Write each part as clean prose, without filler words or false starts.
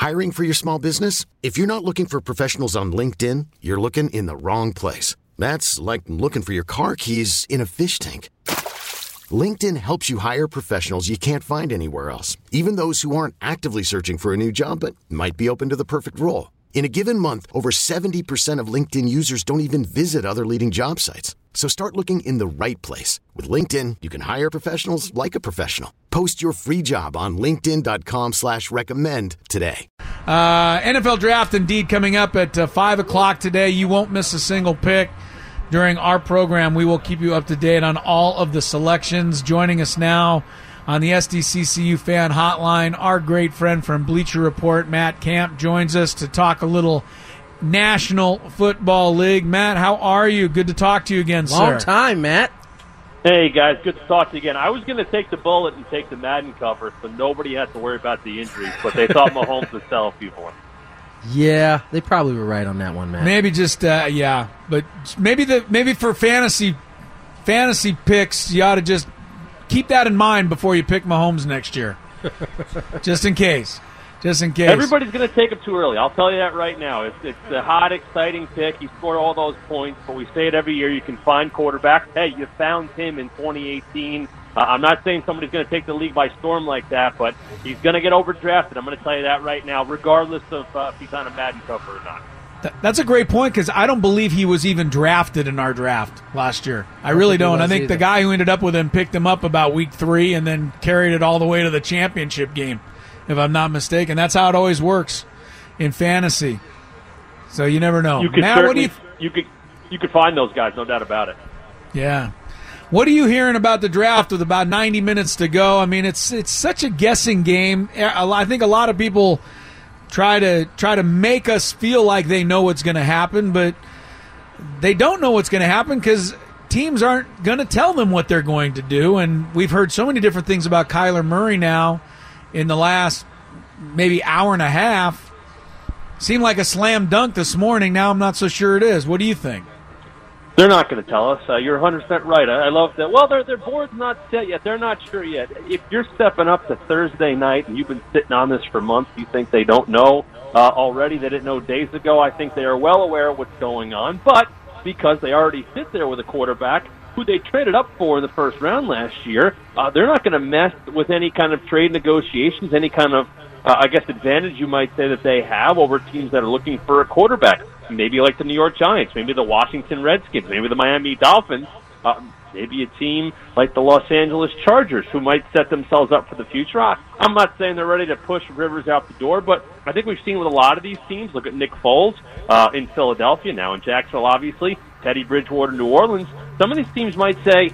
Hiring for your small business? If you're not looking for professionals on LinkedIn, you're looking in the wrong place. That's like looking for your car keys in a fish tank. LinkedIn helps you hire professionals you can't find anywhere else, even those who aren't actively searching for a new job but might be open to the perfect role. In a given month, over 70% of LinkedIn users don't even visit other leading job sites. So start looking in the right place. With LinkedIn, you can hire professionals like a professional. Post your free job on linkedin.com/recommend today. NFL Draft indeed coming up at 5 o'clock today. You won't miss a single pick. During our program, we will keep you up to date on all of the selections. Joining us now on the SDCCU fan hotline, our great friend from Bleacher Report, Matt Camp, joins us to talk a little National Football League. Matt, how are you? Good to talk to you again, sir. Long time, Matt. Hey, guys. Good to talk to you again. I was going to take the bullet and take the Madden cover so nobody has to worry about the injuries, but they thought Mahomes would sell a few more. Yeah, they probably were right on that one, Matt. Maybe just, yeah. But maybe for fantasy picks, you ought to just keep that in mind before you pick Mahomes next year. Just in case. Everybody's going to take him too early. I'll tell you that right now. It's the hot, exciting pick. He scored all those points, but we say it every year. You can find quarterbacks. Hey, you found him in 2018. I'm not saying somebody's going to take the league by storm like that, but he's going to get overdrafted. I'm going to tell you that right now, regardless of if he's on a Madden cover or not. That's a great point because I don't believe he was even drafted in our draft last year. I really don't. I think the guy who ended up with him picked him up about week 3 and then carried it all the way to the championship game, if I'm not mistaken. That's how it always works in fantasy. So you never know. Matt, what do you could find those guys, no doubt about it. Yeah. What are you hearing about the draft with about 90 minutes to go? I mean, it's such a guessing game. I think a lot of people try to make us feel like they know what's going to happen, but they don't know what's going to happen because teams aren't going to tell them what they're going to do. And we've heard so many different things about Kyler Murray now in the last maybe hour and a half. Seemed like a slam dunk this morning. Now I'm not so sure it is. What do you think? They're not going to tell us. You're 100% right. I love that. Well, their board's not set yet. They're not sure yet. If you're stepping up to Thursday night and you've been sitting on this for months, you think they don't know already. They didn't know days ago. I think they are well aware of what's going on. But because they already sit there with a quarterback who they traded up for in the first round last year, they're not going to mess with any kind of trade negotiations, any kind of, advantage you might say that they have over teams that are looking for a quarterback. Maybe like the New York Giants, maybe the Washington Redskins, maybe the Miami Dolphins, maybe a team like the Los Angeles Chargers who might set themselves up for the future. I'm not saying they're ready to push Rivers out the door, but I think we've seen with a lot of these teams, look at Nick Foles in Philadelphia, now in Jacksonville, obviously, Teddy Bridgewater in New Orleans. Some of these teams might say,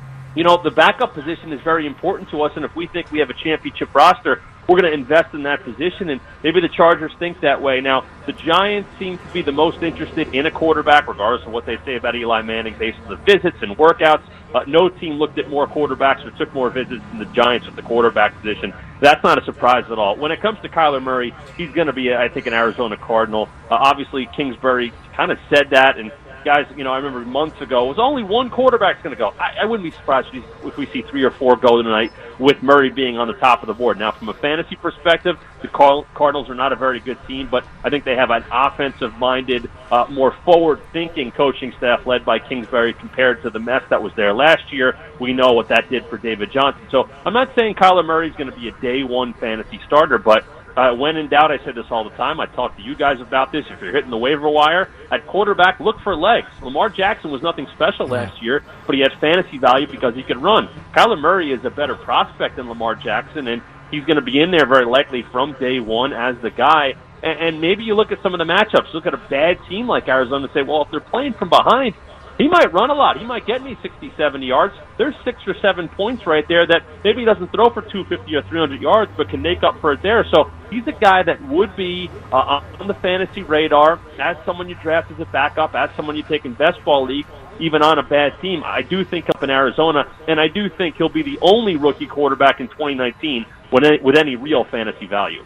the backup position is very important to us, and if we think we have a championship roster, we're going to invest in that position, and maybe the Chargers think that way. Now, the Giants seem to be the most interested in a quarterback, regardless of what they say about Eli Manning based on the visits and workouts. No team looked at more quarterbacks or took more visits than the Giants at the quarterback position. That's not a surprise at all. When it comes to Kyler Murray, he's going to be, I think, an Arizona Cardinal. Obviously, Kingsbury kind of said that, and guys, I remember months ago, it was only one quarterback's going to go. I wouldn't be surprised if we see 3 or 4 go tonight with Murray being on the top of the board. Now, from a fantasy perspective, the Cardinals are not a very good team, but I think they have an offensive-minded, more forward-thinking coaching staff led by Kingsbury compared to the mess that was there last year. We know what that did for David Johnson. So I'm not saying Kyler Murray is going to be a day-one fantasy starter, but when in doubt, I say this all the time. I talk to you guys about this. If you're hitting the waiver wire, at quarterback, look for legs. Lamar Jackson was nothing special last year, but he had fantasy value because he could run. Kyler Murray is a better prospect than Lamar Jackson, and he's going to be in there very likely from day one as the guy. And maybe you look at some of the matchups. Look at a bad team like Arizona and say, well, if they're playing from behind, he might run a lot. He might get me 60, 70 yards. There's 6 or 7 points right there that maybe he doesn't throw for 250 or 300 yards, but can make up for it there. So he's a guy that would be on the fantasy radar as someone you draft as a backup, as someone you take in best ball league, even on a bad team. I do think up in Arizona, and I do think he'll be the only rookie quarterback in 2019 with any real fantasy value.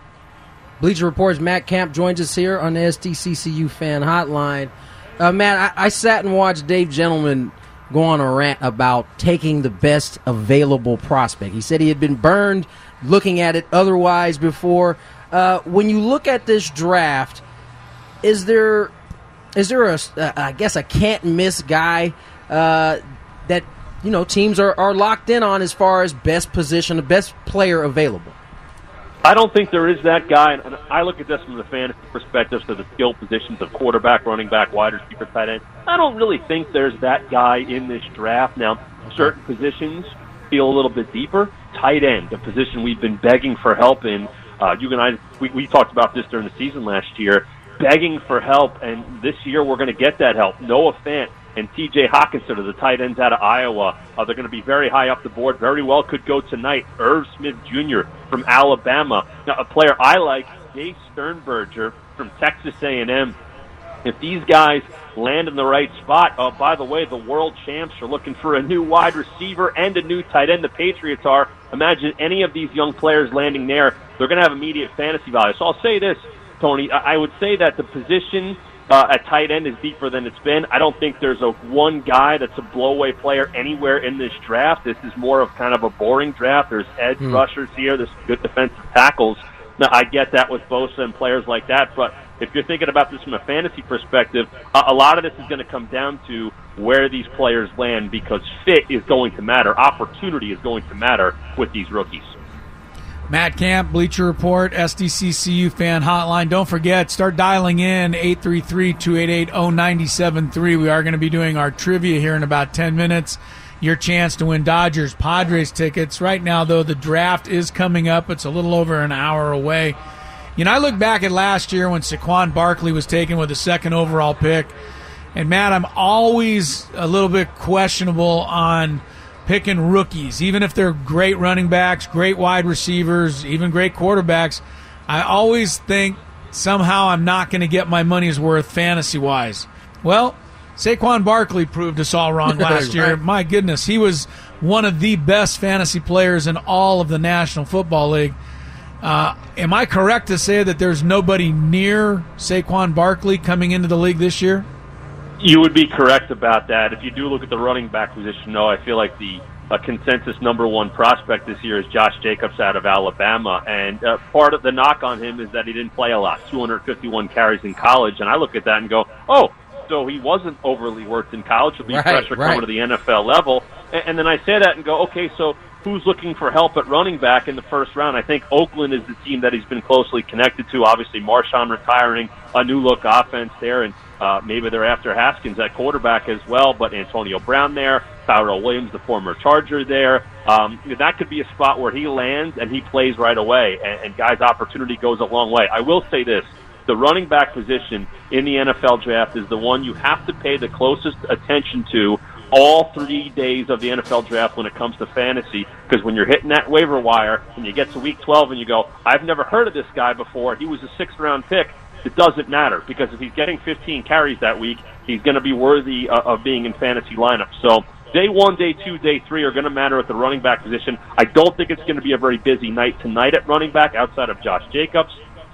Bleacher Report's Matt Camp joins us here on the SDCCU Fan Hotline. Matt, I sat and watched Dave Gentleman go on a rant about taking the best available prospect. He said he had been burned looking at it otherwise before. When you look at this draft, is there a can't-miss guy that teams are locked in on as far as best position, the best player available? I don't think there is that guy, and I look at this from the fantasy perspective, so the skill positions of quarterback, running back, wide receiver, tight end. I don't really think there's that guy in this draft. Now, certain positions feel a little bit deeper. Tight end, a position we've been begging for help in. You and I, we talked about this during the season last year, begging for help, and this year we're going to get that help. Noah Fant and T.J. Hawkinson are the tight ends out of Iowa. They're going to be very high up the board. Very well could go tonight. Irv Smith Jr. from Alabama. Now, a player I like, Dave Sternberger from Texas A&M. If these guys land in the right spot, by the way, the world champs are looking for a new wide receiver and a new tight end. The Patriots are. Imagine any of these young players landing there. They're going to have immediate fantasy value. So I'll say this, Tony. I would say that the position at tight end is deeper than it's been. I don't think there's one guy that's a blowaway player anywhere in this draft. This is more of kind of a boring draft. There's edge rushers here. There's good defensive tackles. Now, I get that with Bosa and players like that, but if you're thinking about this from a fantasy perspective, a lot of this is going to come down to where these players land, because fit is going to matter. Opportunity is going to matter with these rookies. Matt Camp, Bleacher Report, SDCCU Fan Hotline. Don't forget, start dialing in 833-288-0973. We are going to be doing our trivia here in about 10 minutes. Your chance to win Dodgers-Padres tickets. Right now, though, the draft is coming up. It's a little over an hour away. I look back at last year when Saquon Barkley was taken with the second overall pick. And, Matt, I'm always a little bit questionable on picking rookies, even if they're great running backs, great wide receivers, even great quarterbacks. I always think somehow I'm not going to get my money's worth fantasy-wise. Well, Saquon Barkley proved us all wrong last year. Right. My goodness, he was one of the best fantasy players in all of the National Football League. Am I correct to say that there's nobody near Saquon Barkley coming into the league this year? You would be correct about that. If you do look at the running back position, though, I feel like the consensus number one prospect this year is Josh Jacobs out of Alabama. And part of the knock on him is that he didn't play a lot, 251 carries in college. And I look at that and go, so he wasn't overly worked in college. He'll be fresher coming to the NFL level. And then I say that and go, okay, so who's looking for help at running back in the first round? I think Oakland is the team that he's been closely connected to. Obviously, Marshawn retiring, a new-look offense there, and maybe they're after Haskins at quarterback as well, but Antonio Brown there, Tyrell Williams, the former Charger there. That could be a spot where he lands and he plays right away, and guys' opportunity goes a long way. I will say this. The running back position in the NFL draft is the one you have to pay the closest attention to all 3 days of the NFL draft when it comes to fantasy, because when you're hitting that waiver wire and you get to week 12 and you go, I've never heard of this guy before, he was a sixth-round pick, it doesn't matter, because if he's getting 15 carries that week, he's going to be worthy of being in fantasy lineups. So day 1, day 2, day 3 are going to matter at the running back position. I don't think it's going to be a very busy night tonight at running back outside of Josh Jacobs.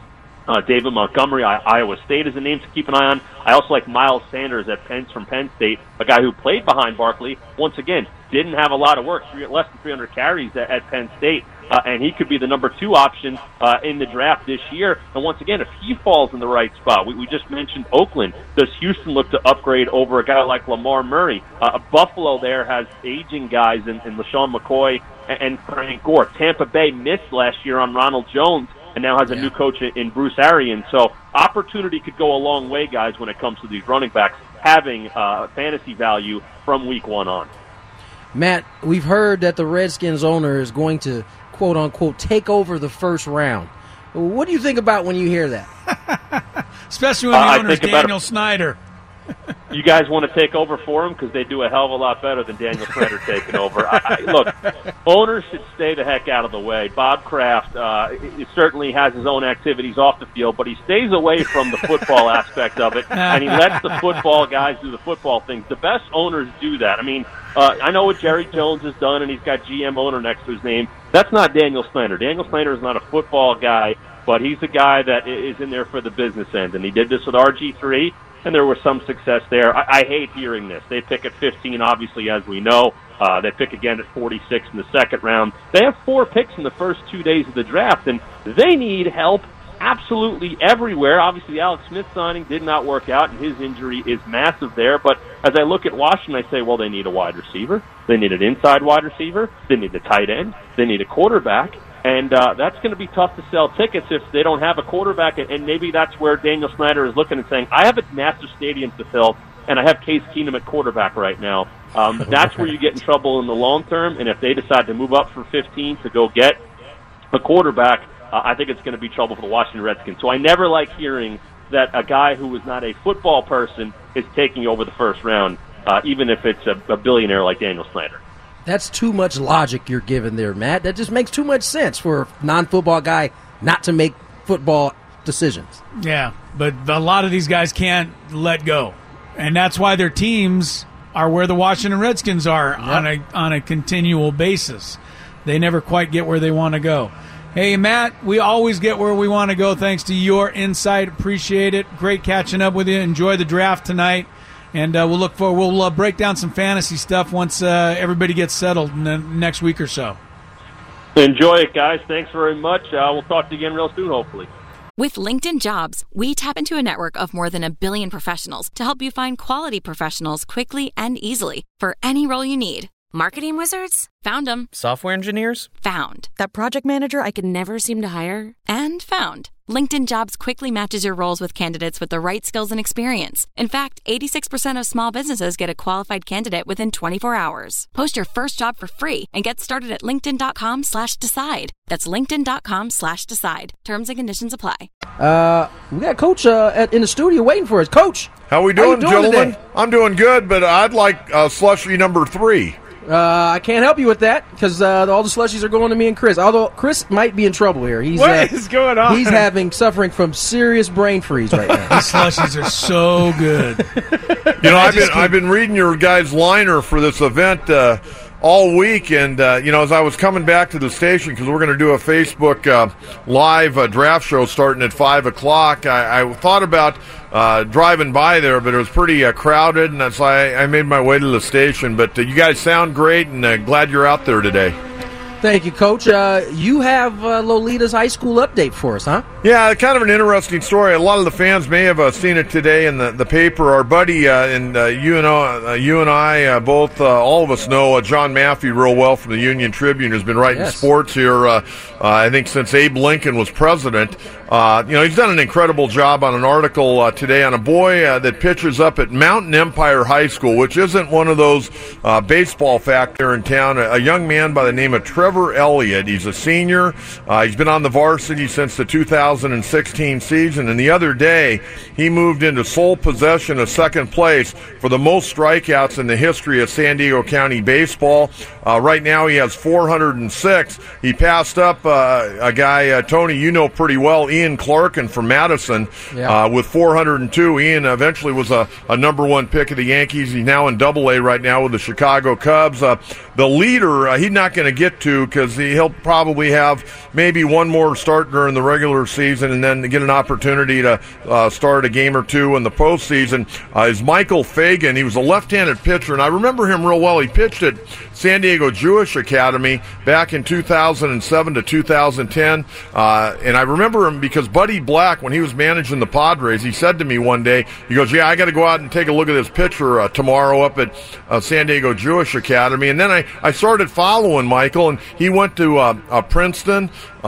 David Montgomery, Iowa State is a name to keep an eye on. I also like Miles Sanders from Penn State, a guy who played behind Barkley. Once again, didn't have a lot of work, less than 300 carries at Penn State, and he could be the number 2 option in the draft this year. And once again, if he falls in the right spot, we just mentioned Oakland. Does Houston look to upgrade over a guy like Lamar Murray? Buffalo there has aging guys in LaShawn McCoy and Frank Gore. Tampa Bay missed last year on Ronald Jones, and now has a new coach in Bruce Arians. So opportunity could go a long way, guys, when it comes to these running backs having fantasy value from week 1 on. Matt, we've heard that the Redskins owner is going to, quote-unquote, take over the first round. What do you think about when you hear that? Especially when the owner's Daniel Snyder. You guys want to take over for him? Because they do a hell of a lot better than Daniel Snyder taking over. Look, owners should stay the heck out of the way. Bob Kraft certainly has his own activities off the field, but he stays away from the football aspect of it, and he lets the football guys do the football things. The best owners do that. I mean, I know what Jerry Jones has done, and he's got GM owner next to his name. That's not Daniel Snyder. Daniel Snyder is not a football guy, but he's a guy that is in there for the business end, and he did this with RG3. And there was some success there. I hate hearing this. They pick at 15, obviously, as we know. They pick again at 46 in the second round. They have 4 picks in the first 2 days of the draft, and they need help absolutely everywhere. Obviously, Alex Smith signing did not work out, and his injury is massive there. But as I look at Washington, I say, well, they need a wide receiver. They need an inside wide receiver. They need a tight end. They need a quarterback. And that's going to be tough to sell tickets if they don't have a quarterback. And maybe that's where Daniel Snyder is looking and saying, I have a massive stadium to fill, and I have Case Keenum at quarterback right now. That's where you get in trouble in the long term. And if they decide to move up for 15 to go get a quarterback, I think it's going to be trouble for the Washington Redskins. So I never like hearing that a guy who is not a football person is taking over the first round, even if it's a billionaire like Daniel Snyder. That's too much logic you're giving there, Matt. That just makes too much sense for a non-football guy not to make football decisions. Yeah, but a lot of these guys can't let go. And that's why their teams are where the Washington Redskins are on a continual basis. They never quite get where they want to go. Hey, Matt, we always get where we want to go thanks to your insight. Appreciate it. Great catching up with you. Enjoy the draft tonight. And we'll break down some fantasy stuff once everybody gets settled in the next week or so. Enjoy it, guys. Thanks very much. We'll talk to you again real soon, hopefully. With LinkedIn Jobs, we tap into a network of more than 1 billion professionals to help you find quality professionals quickly and easily for any role you need. Marketing wizards? Found them. Software engineers? Found. That project manager I could never seem to hire? And found. LinkedIn Jobs quickly matches your roles with candidates with the right skills and experience. In fact, 86% of small businesses get a qualified candidate within 24 hours. Post your first job for free and get started at linkedin.com/decide. That's linkedin.com/decide. Terms and conditions apply. We got Coach in the studio waiting for us. Coach, how we doing, gentlemen? Today? I'm doing good, but I'd like slushie number 3. I can't help you with that because all the slushies are going to me and Chris. Although Chris might be in trouble here. What is going on? He's suffering from serious brain freeze right now. These slushies are so good. I've been reading your guys' liner for this event all week, and as I was coming back to the station because we're going to do a Facebook live draft show starting at 5 o'clock, I thought about driving by there, but it was pretty crowded, and that's why I made my way to the station. But you guys sound great, and glad you're out there today. Thank you, Coach. You have Lolita's high school update for us, huh? Yeah, kind of an interesting story. A lot of the fans may have seen it today in the paper. Our buddy you and I both, all of us know John Maffey real well from the Union Tribune, who's been writing sports here, I think, since Abe Lincoln was president. He's done an incredible job on an article today on a boy that pitches up at Mountain Empire High School, which isn't one of those baseball factor in town. A young man by the name of Trevor Elliott. He's a senior. He's been on the varsity since the 2016 season, and the other day he moved into sole possession of second place for the most strikeouts in the history of San Diego County baseball. Right now he has 406. He passed up a guy, Tony, you know pretty well, Ian Clarkin from Madison, with 402. Ian eventually was a number 1 pick of the Yankees. He's now in Double-A right now with the Chicago Cubs. The leader, he's not going to get to because he'll probably have maybe one more start during the regular season and then get an opportunity to start a game or two in the postseason, is Michael Fagan. He was a left-handed pitcher, and I remember him real well. He pitched at San Diego Jewish Academy back in 2007 to 2010, and I remember him because Buddy Black, when he was managing the Padres, he said to me one day, he goes, I got to go out and take a look at this pitcher tomorrow up at San Diego Jewish Academy. And then I started following Michael, and he went to Princeton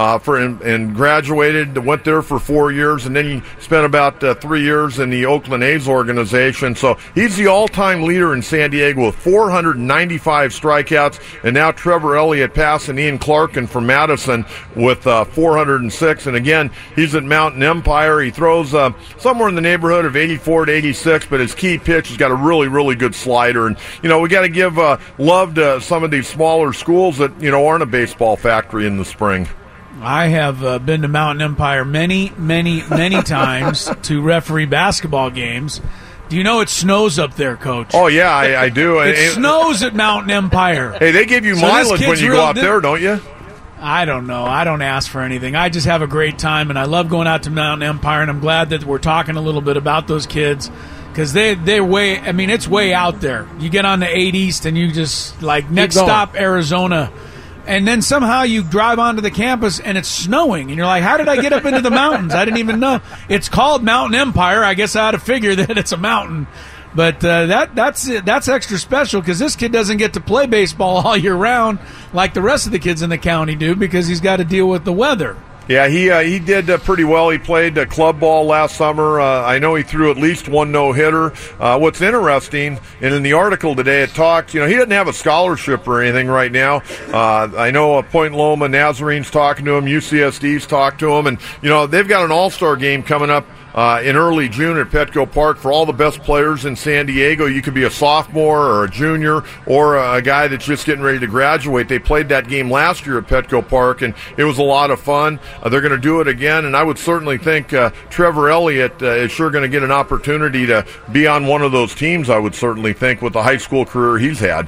and graduated, went there for 4 years, and then he spent about 3 years in the Oakland A's organization. So he's the all-time leader in San Diego with 495 strikeouts, and now Trevor Elliott passing Ian Clarkin from Madison with 406. And again, he's at Mountain Empire. He throws somewhere in the neighborhood of 84 to 86, but his key pitch has got a really, really good slider. And, we got to give love to some of these smaller schools that, aren't a baseball factory in the spring. I have been to Mountain Empire many, many, many times to referee basketball games. Do you know it snows up there, Coach? Oh, yeah, I do. It snows at Mountain Empire. Hey, they give you mileage when you go out there, don't you? I don't know. I don't ask for anything. I just have a great time, and I love going out to Mountain Empire, and I'm glad that we're talking a little bit about those kids because they're way – I mean, it's way out there. You get on the 8 East, and you just – next stop, Arizona. and then somehow you drive onto the campus and it's snowing, and you're like, how did I get up into the mountains? I didn't even know. It's called Mountain Empire. I guess I ought to figure that it's a mountain. But that's extra special because this kid doesn't get to play baseball all year round like the rest of the kids in the county do because he's got to deal with the weather. Yeah, he did pretty well. He played club ball last summer. I know he threw at least one no-hitter. What's interesting, and in the article today it talked, he doesn't have a scholarship or anything right now. I know Point Loma Nazarene's talking to him, UCSD's talked to him, and, they've got an all-star game coming up in early June at Petco Park for all the best players in San Diego. You could be a sophomore or a junior or a guy that's just getting ready to graduate. They played that game last year at Petco Park, and it was a lot of fun. They're going to do it again, and I would certainly think Trevor Elliott is sure going to get an opportunity to be on one of those teams, I would certainly think, with the high school career he's had.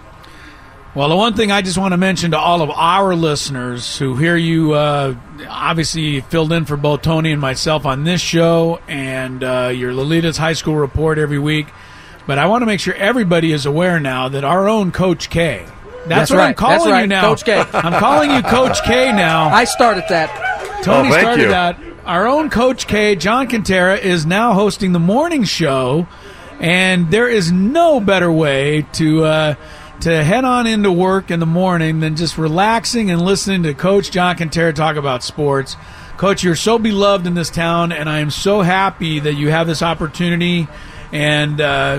Well, the one thing I just want to mention to all of our listeners who hear you, obviously filled in for both Tony and myself on this show and your Lolita's High School Report every week, but I want to make sure everybody is aware now that our own Coach K. That's what right. I'm calling you now. Coach K. I'm calling you Coach K now. I started that. Tony started that. Our own Coach K, John Quintera, is now hosting the morning show, and there is no better way to head on into work in the morning than just relaxing and listening to Coach John Quintera talk about sports. Coach, you're so beloved in this town, and I am so happy that you have this opportunity. And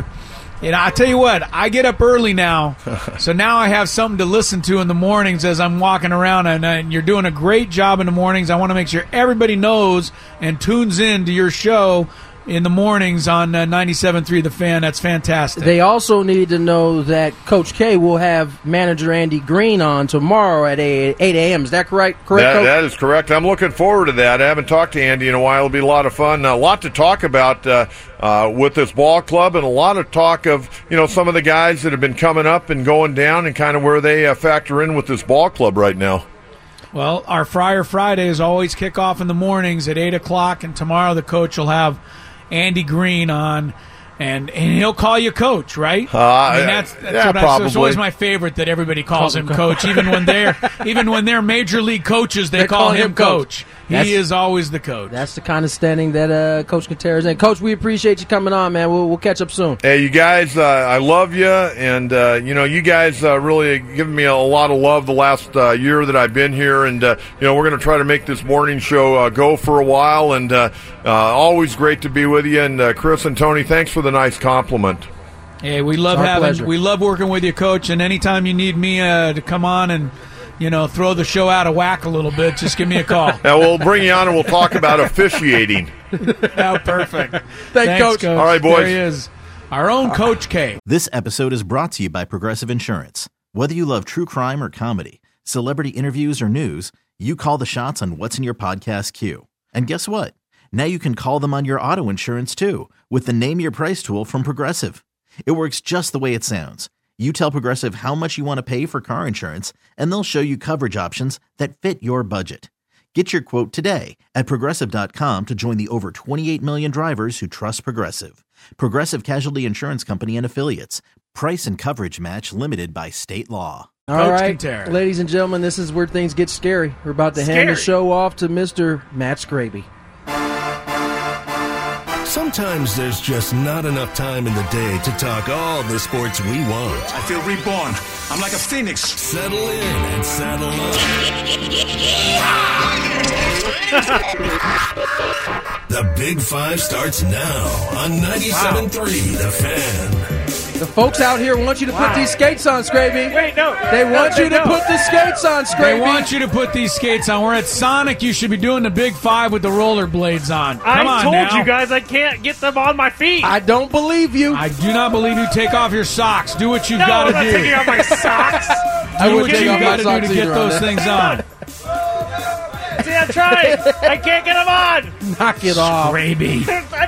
I tell you what, I get up early now, so now I have something to listen to in the mornings as I'm walking around, and you're doing a great job in the mornings. I want to make sure everybody knows and tunes in to your show in the mornings on 97.3 The Fan. That's fantastic. They also need to know that Coach K will have manager Andy Green on tomorrow at 8 a.m. Is that correct? That is correct. I'm looking forward to that. I haven't talked to Andy in a while. It'll be a lot of fun. A lot to talk about with this ball club, and a lot of talk of some of the guys that have been coming up and going down and kind of where they factor in with this ball club right now. Well, our Friar Fridays always kick off in the mornings at 8 o'clock, and tomorrow the coach will have Andy Green on, and he'll call you Coach, right? That's probably. It's always my favorite that everybody calls him Coach, even when they're major league coaches, they call him Coach. He is always the coach. That's the kind of standing that Coach Quintera is in. Coach, we appreciate you coming on, man. We'll catch up soon. Hey, you guys, I love you, and you guys really given me a lot of love the last year that I've been here, and we're going to try to make this morning show go for a while, and always great to be with you. And Chris and Tony, thanks for the nice compliment. Hey, we love working with you, Coach, and anytime you need me to come on and throw the show out of whack a little bit, just give me a call. Yeah, we'll bring you on and we'll talk about officiating. Yeah, perfect. Thanks, Coach. All right, boys. There he is. Our own Coach K. This episode is brought to you by Progressive Insurance. Whether you love true crime or comedy, celebrity interviews or news, you call the shots on what's in your podcast queue. And guess what? Now you can call them on your auto insurance too with the Name Your Price tool from Progressive. It works just the way it sounds. You tell Progressive how much you want to pay for car insurance, and they'll show you coverage options that fit your budget. Get your quote today at Progressive.com to join the over 28 million drivers who trust Progressive. Progressive Casualty Insurance Company and Affiliates. Price and coverage match limited by state law. All right, ladies and gentlemen, this is where things get scary. We're about to hand the show off to Mr. Matt Scraby. Sometimes there's just not enough time in the day to talk all the sports we want. I feel reborn. I'm like a phoenix. Settle in and saddle up. The Big Five starts now on 97.3 The Fan. The folks out here want you to put these skates on, Scraby. Wait, no. They want you to put the skates on, Scraby. They want you to put these skates on. We're at Sonic. You should be doing the Big Five with the rollerblades on. I told you guys I can't get them on my feet. I don't believe you. I do not believe you. Take off your socks. Do what you've got to do. I'm not taking off my socks. Do what you've got to do to get those things on. See, I'm trying. I can't get them on. Knock it off. Scraby.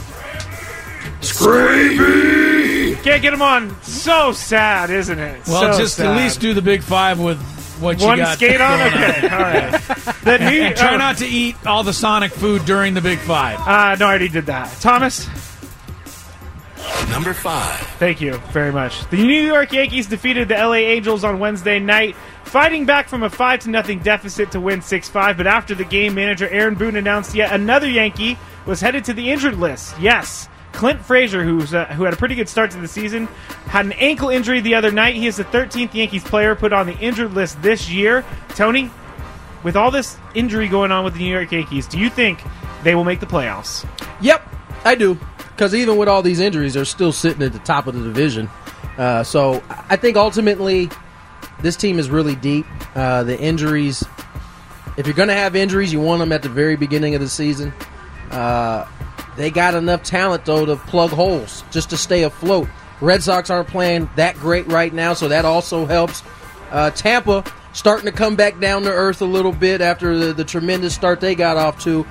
Scraby! Can't get them on. So sad, isn't it? Well, so just sad. at least do the Big Five with what you One got. skate on? Okay, all right. And try not to eat all the Sonic food during the Big Five. No, I already did that. Thomas? Number 5. Thank you very much. The New York Yankees defeated the LA Angels on Wednesday night fighting back from a 5-0 deficit to win 6-5. But after the game, manager Aaron Boone announced yet another Yankee was headed to the injured list. Yes, Clint Frazier, who had a pretty good start to the season, had an ankle injury the other night. He is the 13th Yankees player put on the injured list this year. Tony, with all this injury going on with the New York Yankees, do you think they will make the playoffs? Yep, I do. Because even with all these injuries, they're still sitting at the top of the division. So I think ultimately this team is really deep. The injuries, if you're going to have injuries, you want them at the very beginning of the season. They got enough talent, though, to plug holes just to stay afloat. Red Sox aren't playing that great right now, so that also helps. Tampa starting to come back down to earth a little bit after the tremendous start they got off to.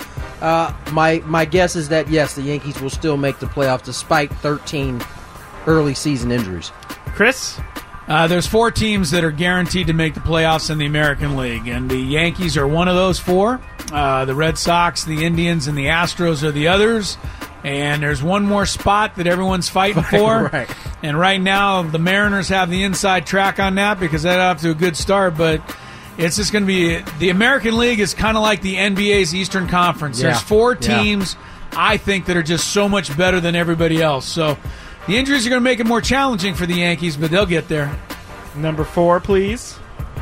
My guess is that, yes, the Yankees will still make the playoffs despite 13 early season injuries. Chris? There's 4 teams that are guaranteed to make the playoffs in the American League, and the Yankees are one of those 4. The Red Sox, the Indians, and the Astros are the others. And there's one more spot that everyone's fighting for. Right. And right now, the Mariners have the inside track on that because they're off to a good start. But it's just going to be – the American League is kind of like the NBA's Eastern Conference. Yeah. There's 4 teams, I think, that are just so much better than everybody else. So the injuries are going to make it more challenging for the Yankees, but they'll get there. Number 4, please.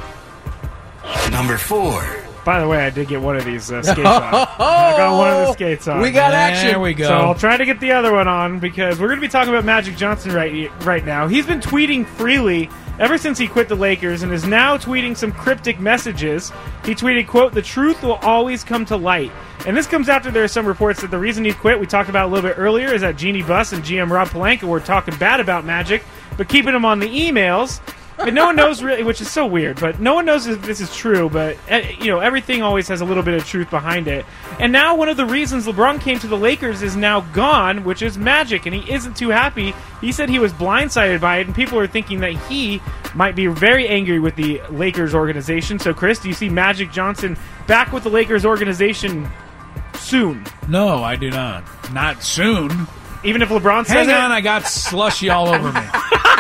Number 4. By the way, I did get one of these skates on. I got one of the skates on. We got action. There we go. So I'll try to get the other one on because we're going to be talking about Magic Johnson right now. He's been tweeting freely ever since he quit the Lakers and is now tweeting some cryptic messages. He tweeted, quote, "The truth will always come to light." And this comes after there are some reports that the reason he quit, we talked about a little bit earlier, is that Jeannie Buss and GM Rob Pelinka were talking bad about Magic, but keeping him on the emails. And no one knows really, which is so weird, but no one knows if this is true, but everything always has a little bit of truth behind it. And now one of the reasons LeBron came to the Lakers is now gone, which is Magic, and he isn't too happy. He said he was blindsided by it, and people are thinking that he might be very angry with the Lakers organization. So, Chris, do you see Magic Johnson back with the Lakers organization soon? No, I do not. Not soon. Even if LeBron says Hang on, I got slushy all over me.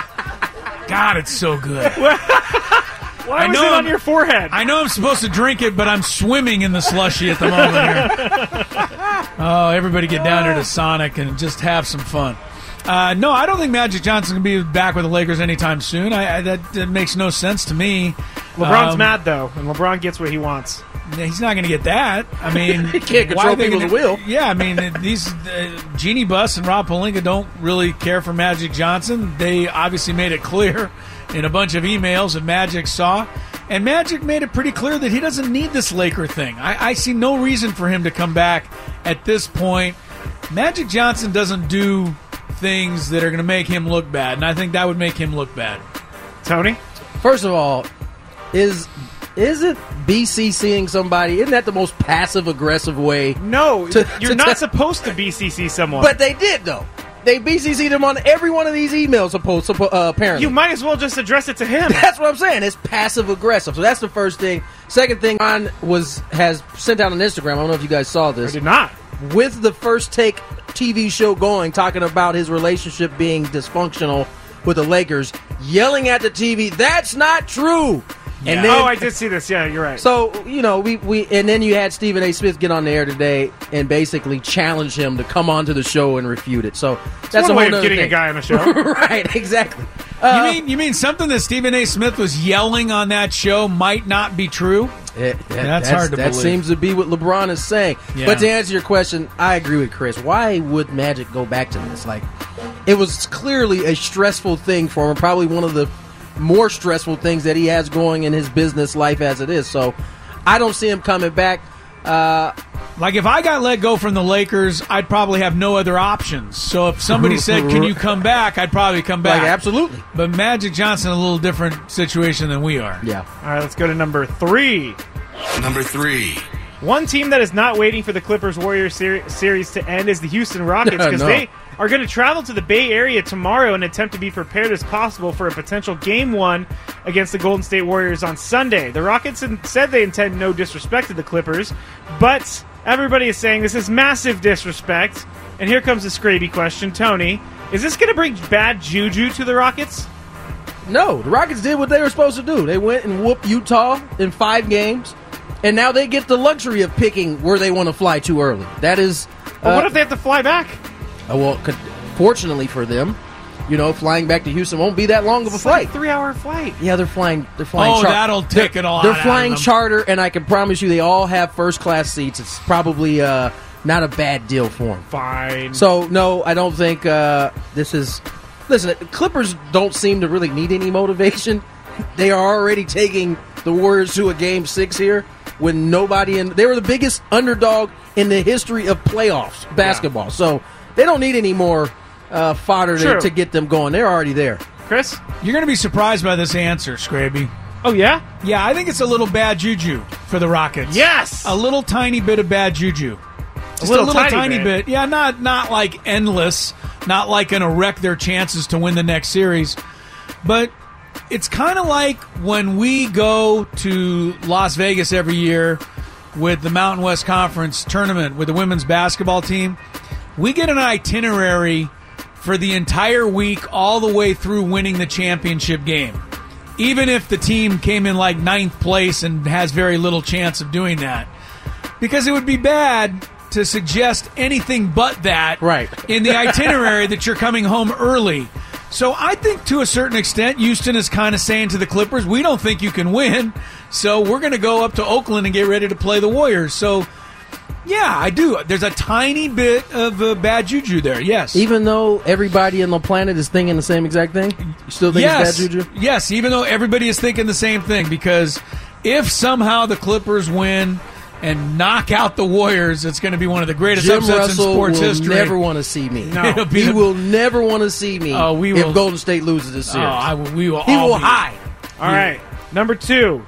God, it's so good. Why was it on your forehead? I know I'm supposed to drink it, but I'm swimming in the slushy at the moment here. Oh, everybody get down here to Sonic and just have some fun. No, I don't think Magic Johnson can be back with the Lakers anytime soon. That makes no sense to me. LeBron's mad, though, and LeBron gets what he wants. He's not going to get that. I mean, he can't control people's will. Yeah, I mean, these Jeannie Buss and Rob Pelinka don't really care for Magic Johnson. They obviously made it clear in a bunch of emails that Magic saw. And Magic made it pretty clear that he doesn't need this Laker thing. I see no reason for him to come back at this point. Magic Johnson doesn't do things that are going to make him look bad, and I think that would make him look bad. Tony? First of all, is it BCCing somebody? Isn't that the most passive-aggressive way? No, you're not supposed to BCC someone. But they did, though. They BCC'd him on every one of these emails, apparently. You might as well just address it to him. That's what I'm saying. It's passive-aggressive. So that's the first thing. Second thing, Ron has sent out on Instagram. I don't know if you guys saw this. I did not. With the First Take TV show going, talking about his relationship being dysfunctional with the Lakers, yelling at the TV, "That's not true." Yeah. And then, I did see this. Yeah, you're right. So, we and then you had Stephen A. Smith get on the air today and basically challenge him to come onto the show and refute it. So that's one a way whole of getting thing. a guy on the show. Right, exactly. You mean something that Stephen A. Smith was yelling on that show might not be true? That's hard to believe. That seems to be what LeBron is saying. Yeah. But to answer your question, I agree with Chris. Why would Magic go back to this? Like, it was clearly a stressful thing for him, probably one of the more stressful things that he has going in his business life as it is. So I don't see him coming back. Like, if I got let go from the Lakers, I'd probably have no other options. So if somebody said, "Can you come back?" I'd probably come back. Like, absolutely. But Magic Johnson, a little different situation than we are. Yeah. All right, let's go to number 3. Number 3. One team that is not waiting for the Clippers-Warriors series to end is the Houston Rockets, because No. they are going to travel to the Bay Area tomorrow and attempt to be prepared as possible for a potential Game 1 against the Golden State Warriors on Sunday. The Rockets said they intend no disrespect to the Clippers, but everybody is saying this is massive disrespect. And here comes the Scraby question. Tony, is this going to bring bad juju to the Rockets? No, the Rockets did what they were supposed to do. They went and whooped Utah in 5 games, and now they get the luxury of picking where they want to fly too early. That is... But what if they have to fly back? Fortunately for them, flying back to Houston won't be that long of a flight. Like a 3-hour flight. Yeah, they're flying. That'll take it all. They're flying charter, and I can promise you, they all have first-class seats. It's probably not a bad deal for them. Fine. So no, I don't think this is. Listen, the Clippers don't seem to really need any motivation. They are already taking the Warriors to a Game 6 here when nobody they were the biggest underdog in the history of playoffs basketball. Yeah. So they don't need any more fodder to get them going. They're already there. Chris? You're going to be surprised by this answer, Scraby. Oh, yeah? Yeah, I think it's a little bad juju for the Rockets. Yes! A little tiny bit of bad juju. Just a little tiny bit. Yeah, not like endless, not like going to wreck their chances to win the next series. But it's kind of like when we go to Las Vegas every year with the Mountain West Conference tournament with the women's basketball team. We get an itinerary for the entire week all the way through winning the championship game. Even if the team came in like 9th place and has very little chance of doing that. Because it would be bad to suggest anything but that in the itinerary that you're coming home early. So I think to a certain extent, Houston is kind of saying to the Clippers, we don't think you can win, so we're going to go up to Oakland and get ready to play the Warriors. So, yeah, I do. There's a tiny bit of bad juju there, yes. Even though everybody on the planet is thinking the same exact thing? You still think it's bad juju? Yes, even though everybody is thinking the same thing, because if somehow the Clippers win and knock out the Warriors, it's going to be one of the greatest upsets in sports history. Will never want to see me. No. He will never want to see me if Golden State loses this series. He will hide. All right, number 2.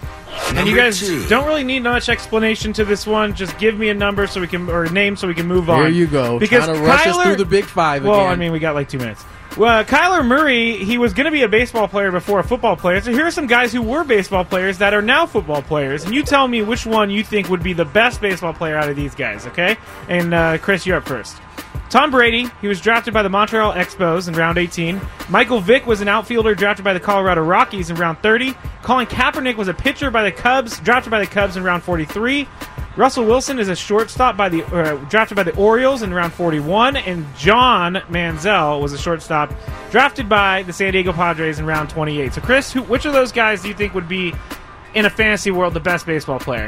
And you guys don't really need much explanation to this one. Just give me a number or a name so we can move on. There you go. Because trying to rush us through the Big Five again. Well, I mean, we got like 2 minutes. Well, Kyler Murray, he was going to be a baseball player before a football player. So here are some guys who were baseball players that are now football players. And you tell me which one you think would be the best baseball player out of these guys, okay? And Chris, you're up first. Tom Brady, he was drafted by the Montreal Expos in round 18. Michael Vick was an outfielder drafted by the Colorado Rockies in round 30. Colin Kaepernick was a pitcher by the Cubs, drafted by the Cubs in round 43. Russell Wilson is a shortstop drafted by the Orioles in round 41, and John Manziel was a shortstop drafted by the San Diego Padres in round 28. So, Chris, which of those guys do you think would be, in a fantasy world, the best baseball player?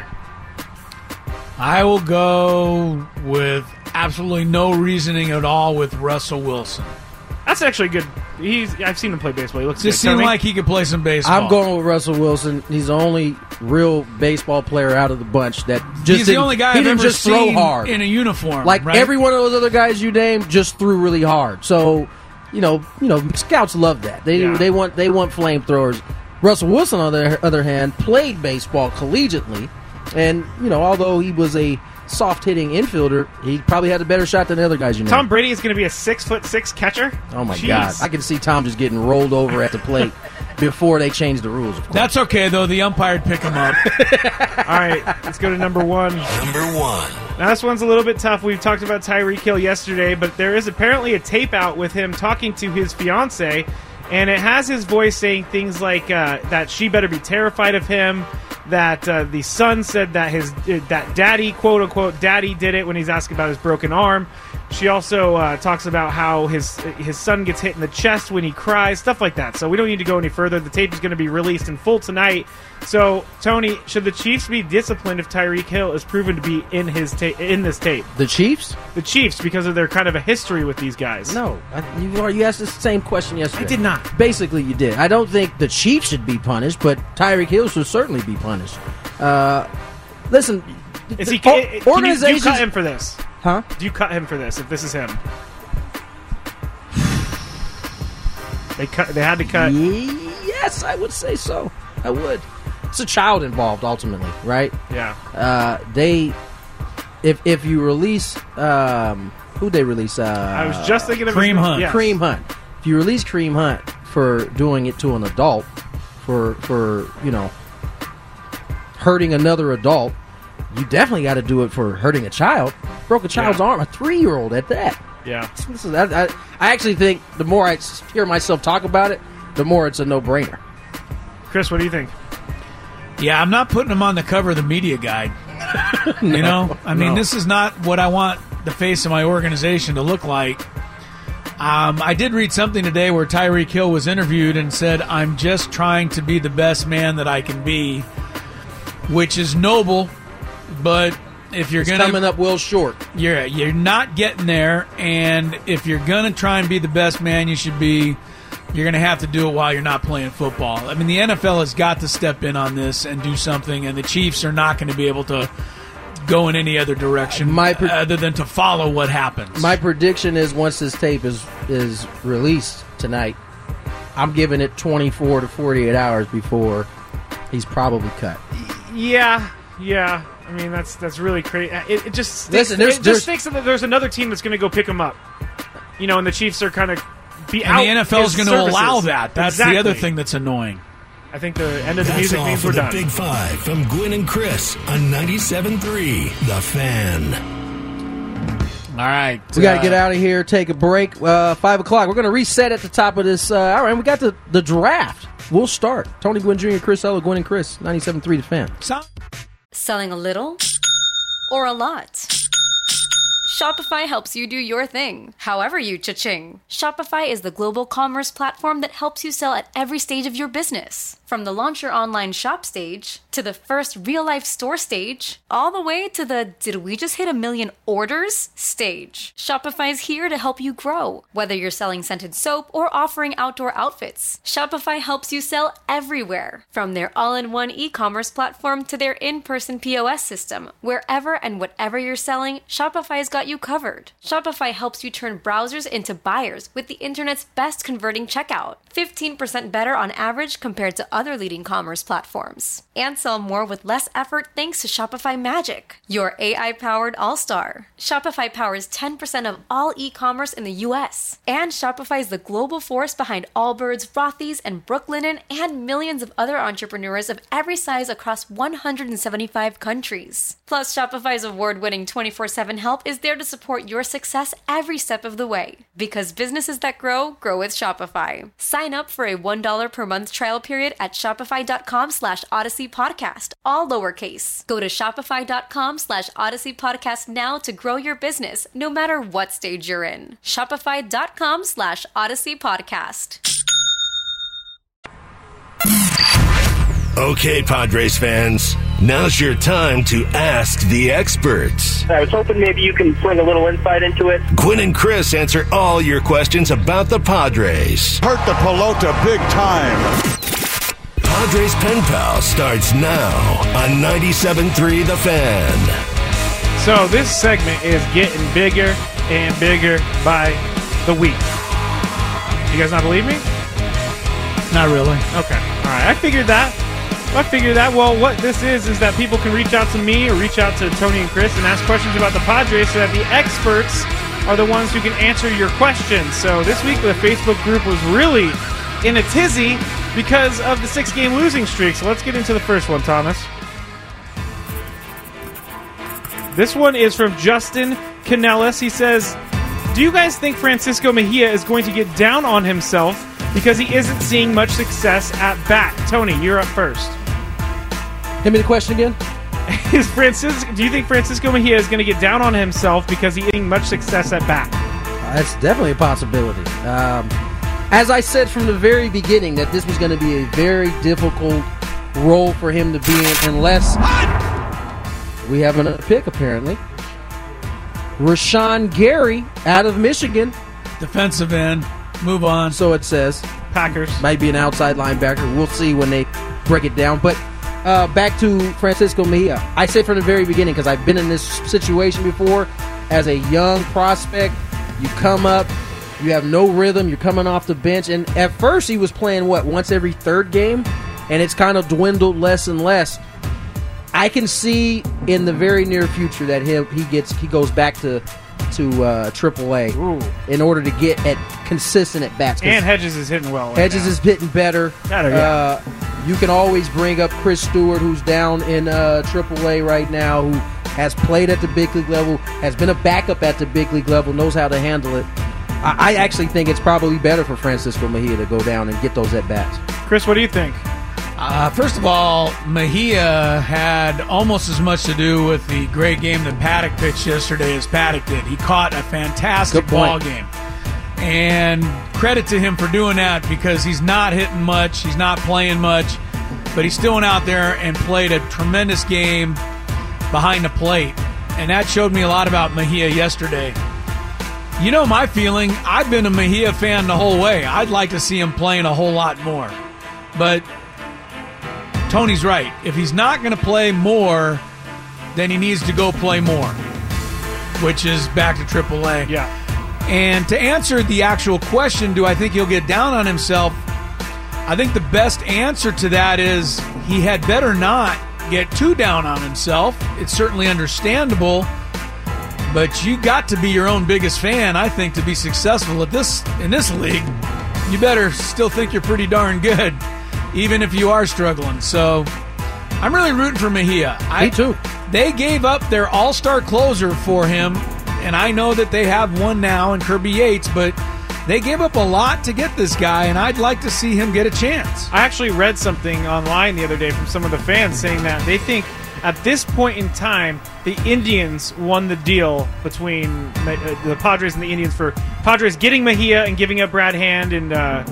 I will go with absolutely no reasoning at all with Russell Wilson. That's actually good. I've seen him play baseball. He looks good. Just seemed like he could play some baseball. I'm going with Russell Wilson. He's the only real baseball player out of the bunch that he's the only guy I've ever just seen throw hard in a uniform. Like right? every one of those other guys you named just threw really hard. So, scouts love that. They want flamethrowers. Russell Wilson, on the other hand, played baseball collegiately, and although he was a soft-hitting infielder, he probably had a better shot than the other guys you named. Tom Brady is going to be a 6'6" catcher? Oh, my God. I can see Tom just getting rolled over at the plate before they change the rules, of course. That's okay, though. The umpire would pick him up. All right, let's go to number 1. Number 1. Now, this one's a little bit tough. We've talked about Tyreek Hill yesterday, but there is apparently a tape out with him talking to his fiancée, and it has his voice saying things like that she better be terrified of him, that the son said that that daddy, quote unquote, daddy did it when he's asked about his broken arm. She also talks about how his son gets hit in the chest when he cries, stuff like that. So we don't need to go any further. The tape is going to be released in full tonight. So, Tony, should the Chiefs be disciplined if Tyreek Hill is proven to be in this tape? The Chiefs? The Chiefs, because of their kind of a history with these guys. No. You asked the same question yesterday. I did not. Basically, you did. I don't think the Chiefs should be punished, but Tyreek Hill should certainly be punished. Listen, do you cut him for this? Huh? Do you cut him for this if this is him? They had to cut. Yes, I would say so. I would. It's a child involved ultimately, right? Yeah. If you release who'd they release? I was just thinking of Kareem Hunt. Yes. Kareem Hunt. If you release Kareem Hunt for doing it to an adult, for hurting another adult, you definitely got to do it for hurting a child. Broke a child's arm, a 3-year-old at that. Yeah. I actually think the more I hear myself talk about it, the more it's a no-brainer. Chris, what do you think? Yeah, I'm not putting him on the cover of the media guide. You know? I mean, this is not what I want the face of my organization to look like. I did read something today where Tyreek Hill was interviewed and said, I'm just trying to be the best man that I can be, which is noble, but if you're going to coming up well short. You're not getting there, and if you're going to try and be the best man you should be, you're going to have to do it while you're not playing football. I mean, the NFL has got to step in on this and do something, and the Chiefs are not going to be able to go in any other direction other than to follow what happens. My prediction is once this tape is released tonight, I'm giving it 24 to 48 hours before he's probably cut. Yeah. I mean, that's really crazy. It just stinks. Listen, It just stinks that there's another team that's going to go pick him up. You know, and the Chiefs are kind of and the NFL is going to allow that. That's exactly. The other thing that's annoying. I think the end of the music means we're done. That's all for the Big Five from Gwynn and Chris on 97.3 The Fan. All right. We got to get out of here, take a break. 5 o'clock. We're going to reset at the top of this hour, and we got the draft. We'll start. Tony Gwynn Jr., Chris Eller, Gwynn and Chris, 97.3 The Fan. Selling a little or a lot? Shopify helps you do your thing, however you cha-ching. Shopify is the global commerce platform that helps you sell at every stage of your business. From the launch your online shop stage, to the first real-life store stage, all the way to the did we just hit 1 million orders stage. Shopify's here to help you grow. Whether you're selling scented soap or offering outdoor outfits, Shopify helps you sell everywhere. From their all-in-one e-commerce platform to their in-person POS system, wherever and whatever you're selling, Shopify's got you covered. Shopify helps you turn browsers into buyers with the internet's best converting checkout. 15% better on average compared to other leading commerce platforms. And sell more with less effort thanks to Shopify Magic, your AI-powered all-star. Shopify powers 10% of all e-commerce in the U.S. And Shopify is the global force behind Allbirds, Rothy's, and Brooklinen, and millions of other entrepreneurs of every size across 175 countries. Plus, Shopify's award-winning 24/7 help is there to support your success every step of the way. Because businesses that grow, grow with Shopify. Sign up for a $1 per month trial period at shopify.com/Odyssey Podcast, all lowercase. Go to shopify.com/Odyssey Podcast now to grow your business, no matter what stage you're in. Shopify.com/Odyssey Podcast. Okay, Padres fans, now's your time to ask the experts. I was hoping maybe you can bring a little insight into it. Gwynn and Chris answer all your questions about the Padres. Hurt the pelota big time. Padres Pen Pal starts now on 97.3 The Fan. So this segment is getting bigger and bigger by the week. You guys not believe me? Not really. Okay. All right. I figured that. Well, what this is that people can reach out to me or reach out to Tony and Chris and ask questions about the Padres so that the experts are the ones who can answer your questions. So this week the Facebook group was really in a tizzy because of the 6-game losing streak. So let's get into the first one, Thomas. This one is from Justin Canellis. He says, do you guys think Francisco Mejia is going to get down on himself because he isn't seeing much success at bat? Tony, you're up first. Give me the question again. Do you think Francisco Mejia is going to get down on himself because he's getting much success at bat? That's definitely a possibility. As I said from the very beginning, that this was going to be a very difficult role for him to be in unless we have another pick, apparently. Rashawn Gary out of Michigan. Defensive end. Move on. So it says. Packers. Might be an outside linebacker. We'll see when they break it down. But back to Francisco Mejia. I said from the very beginning, because I've been in this situation before, as a young prospect, you come up, you have no rhythm, you're coming off the bench, and at first he was playing, once every third game, and it's kind of dwindled less and less. I can see in the very near future that he goes back to AAA in order to get consistent at bats. And Hedges is hitting well. Hedges is hitting better. You can always bring up Chris Stewart, who's down in AAA right now, who has played at the big league level, has been a backup at the big league level, knows how to handle it. I actually think it's probably better for Francisco Mejia to go down and get those at-bats. Chris, what do you think? First of all, Mejia had almost as much to do with the great game that Paddock pitched yesterday as Paddock did. He caught a fantastic ball game. And credit to him for doing that, because he's not hitting much, he's not playing much, but he still went out there and played a tremendous game behind the plate. And that showed me a lot about Mejia yesterday. You know my feeling, I've been a Mejia fan the whole way. I'd like to see him playing a whole lot more. But Tony's right. If he's not going to play more, then he needs to go play more, which is back to AAA. Yeah. And to answer the actual question, do I think he'll get down on himself? I think the best answer to that is he had better not get too down on himself. It's certainly understandable, but you got to be your own biggest fan, I think, to be successful in this league. You better still think you're pretty darn good, even if you are struggling. So I'm really rooting for Mejia. Me too. They gave up their all-star closer for him, and I know that they have one now in Kirby Yates, but they gave up a lot to get this guy, and I'd like to see him get a chance. I actually read something online the other day from some of the fans saying that they think at this point in time, the Indians won the deal between the Padres and the Indians for Padres getting Mejia and giving up Brad Hand and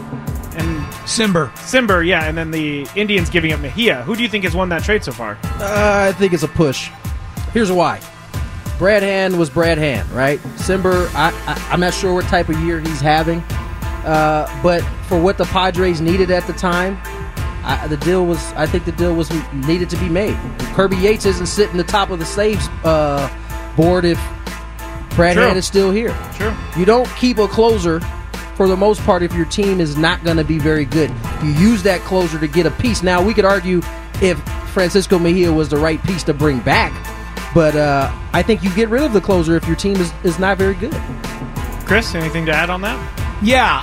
Simber, yeah, and then the Indians giving up Mejia. Who do you think has won that trade so far? I think it's a push. Here's why. Brad Hand was Brad Hand, right? Simber, I'm not sure what type of year he's having, but for what the Padres needed at the time, I think the deal was needed to be made. Kirby Yates isn't sitting the top of the saves board if Brad Hand is still here. True. You don't keep a closer for the most part if your team is not going to be very good. You use that closer to get a piece. Now, we could argue if Francisco Mejia was the right piece to bring back, but I think you get rid of the closer if your team is not very good. Chris, anything to add on that? Yeah,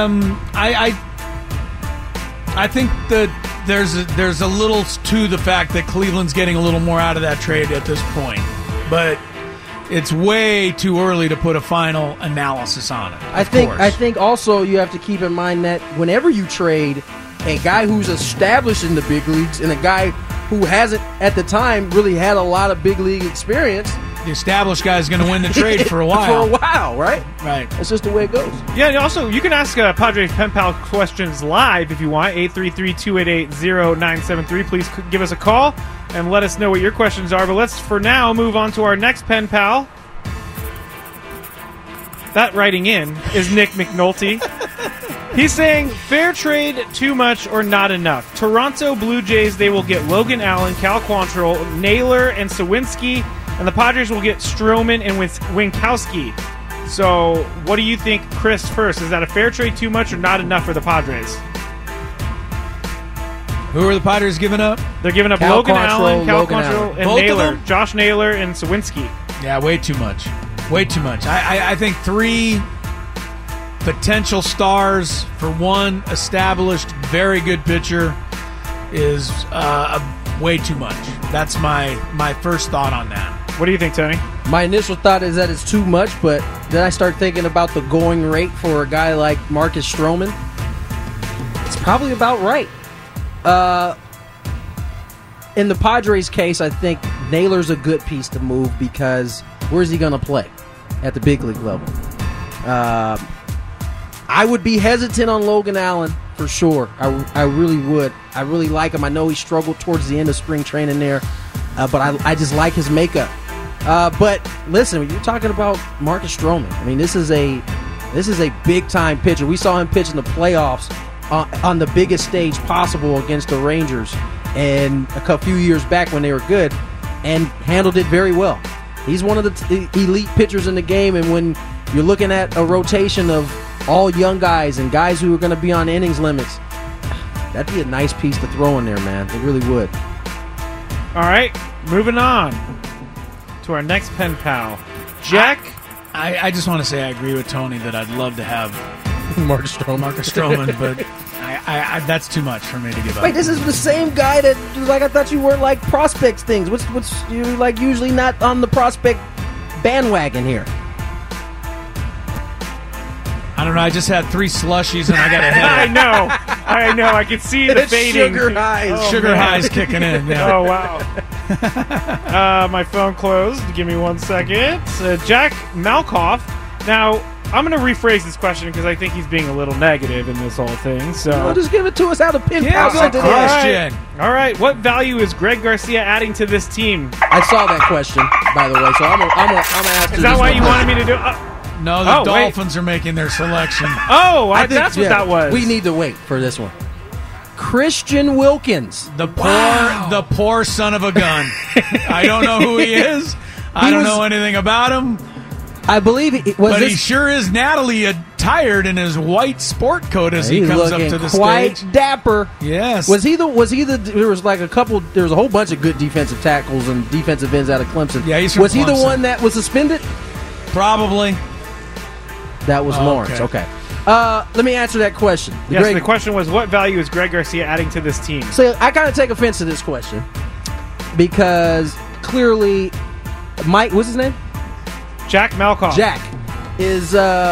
I think that there's a little to the fact that Cleveland's getting a little more out of that trade at this point, but it's way too early to put a final analysis on it. I think also you have to keep in mind that whenever you trade a guy who's established in the big leagues and a guy who hasn't at the time really had a lot of big league experience, the established guy is going to win the trade for a while. Right? Right. That's just the way it goes. Yeah, and also, you can ask Padres Pen Pal questions live if you want. 833-288-0973. Please give us a call and let us know what your questions are. But let's, for now, move on to our next Pen Pal. That writing in is Nick McNulty. He's saying, fair trade, too much, or not enough. Toronto Blue Jays, they will get Logan Allen, Cal Quantrill, Naylor, and Sawinski, and the Padres will get Stroman and Winkowski. So, what do you think, Chris, first? Is that a fair trade, too much, or not enough for the Padres? Who are the Padres giving up? They're giving up Logan Allen, Cal Quantrill, and Naylor. Josh Naylor and Sawinski. Yeah, way too much. Way too much. I think 3 potential stars for one established, very good pitcher is way too much. That's my first thought on that. What do you think, Tony? My initial thought is that it's too much, but then I start thinking about the going rate for a guy like Marcus Stroman. It's probably about right. In the Padres' case, I think Naylor's a good piece to move because where's he going to play at the big league level? I would be hesitant on Logan Allen for sure. I really would. I really like him. I know he struggled towards the end of spring training there, but I just like his makeup. But listen, when you're talking about Marcus Stroman, I mean, this is a big time pitcher. We saw him pitch in the playoffs on the biggest stage possible against the Rangers, and a few years back when they were good, and handled it very well. He's one of the elite pitchers in the game, and when you're looking at a rotation of all young guys and guys who are going to be on innings limits, that'd be a nice piece to throw in there, man. It really would. All right, moving on to our next pen pal. Jack? I just want to say I agree with Tony that I'd love to have Marcus Stroman, but I that's too much for me to give up. Wait, this is the same guy that, like, I thought you weren't like prospects things. What's you like usually not on the prospect bandwagon here? don't know. I just had 3 slushies and I got a headache. I know. I can see the fading. Sugar highs. Sugar highs kicking in. Yeah. Oh, wow. My phone closed. Give me 1 second. Jack Malkoff. Now, I'm going to rephrase this question because I think he's being a little negative in this whole thing. So just give it to us out of pin Yeah, pal. good question. All right. What value is Greg Garcia adding to this team? I saw that question, by the way, so I'm gonna ask you. Is that this why one. you wanted me to do it? No, the Dolphins are making their selection. Oh, I think, that's what that was. We need to wait for this one. Christian Wilkins. The poor son of a gun. I don't know who he is. I don't know anything about him. I believe he he sure is Natalie attired in his white sport coat as he comes up to the quite stage. Dapper. Yes. Was he the there was like there was a whole bunch of good defensive tackles and defensive ends out of Clemson. Yeah, he's from Was he the Clemson. one that was suspended? Probably. That was Lawrence. Okay. Let me answer that question. Yes, the question was, what value is Greg Garcia adding to this team? So I kind of take offense to this question because clearly Mike, what's his name? Jack Malkoff. Jack is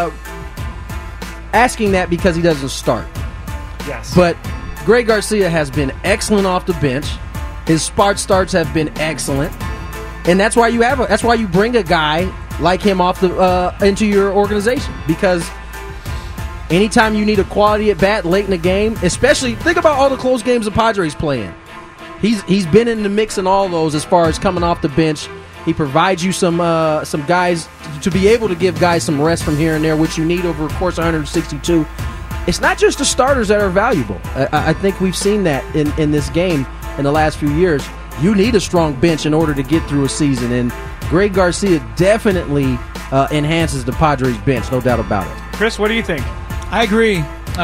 asking that because he doesn't start. Yes. But Greg Garcia has been excellent off the bench. His starts have been excellent, and that's why that's why you bring a guy like him off into your organization, because anytime you need a quality at bat late in the game, especially think about all the close games the Padres playing. He's been in the mix in all those as far as coming off the bench. He provides you some guys to be able to give guys some rest from here and there, which you need over a course of 162. It's not just the starters that are valuable. I think we've seen that in this game in the last few years. You need a strong bench in order to get through a season, and Greg Garcia definitely enhances the Padres bench, no doubt about it. Chris, what do you think? I agree.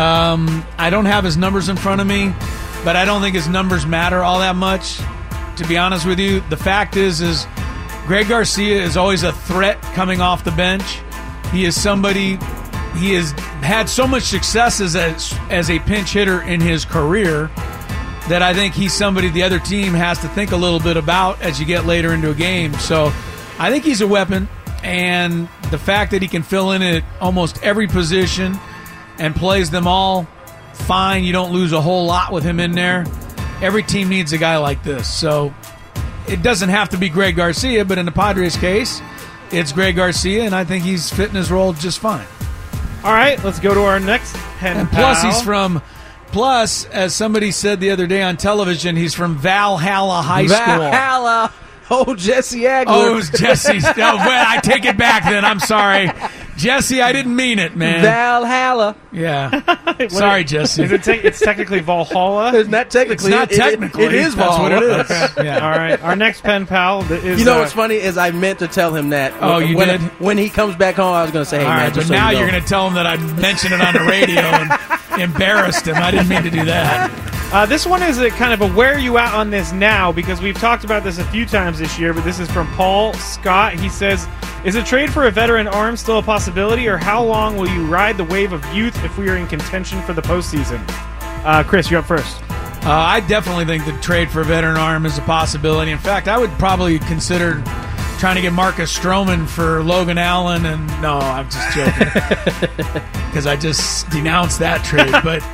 I don't have his numbers in front of me, but I don't think his numbers matter all that much. To be honest with you, the fact is Greg Garcia is always a threat coming off the bench. He is somebody. He has had so much success as a pinch hitter in his career that I think he's somebody the other team has to think a little bit about as you get later into a game. So I think he's a weapon, and the fact that he can fill in at almost every position and plays them all fine, you don't lose a whole lot with him in there. Every team needs a guy like this. So it doesn't have to be Greg Garcia, but in the Padres' case, it's Greg Garcia, and I think he's fitting his role just fine. All right, let's go to our next pen and pal. Plus, as somebody said the other day on television, he's from Valhalla High School. Valhalla. Oh, Jesse Agler. Oh, it was Jesse. Oh, well, I take it back then. I'm sorry. Jesse, I didn't mean it, man. Valhalla. Yeah. Sorry, Jesse. It's technically Valhalla? It's not technically. It's not technically. It is That's Valhalla. what it is. Okay. Yeah. All right. Our next pen pal is... You know what's funny is I meant to tell him that. Oh, you did? When he comes back home, I was going to say, hey, all man, right, just but so now you know. you're going to tell him that I mentioned it on the radio and embarrassed him. I didn't mean to do that. This one is a kind of a where are you at on this now, because we've talked about this a few times this year, but this is from Paul Scott. He says, is a trade for a veteran arm still a possibility, or how long will you ride the wave of youth if we are in contention for the postseason? Chris, you're up first. I definitely think the trade for a veteran arm is a possibility. In fact, I would probably consider trying to get Marcus Stroman for Logan Allen. And no, I'm just joking because I just denounced that trade. But